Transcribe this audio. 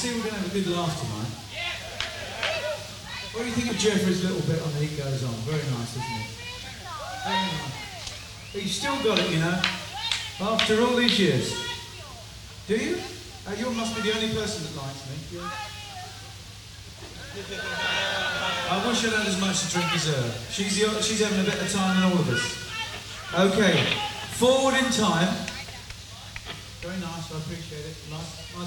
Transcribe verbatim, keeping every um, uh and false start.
see we're going to have a good laugh tonight. What do you think of Jeffrey's little bit on The Heat Goes On? Very nice, isn't it? Very nice. But you've still got it, you know, after all these years. Do you? Uh, you must be the only person that likes me. Yeah. I wish I'd had as much to drink as her. She's, the, she's having a better time than all of us. Okay, forward in time. Very nice, I appreciate it. Nice, nice.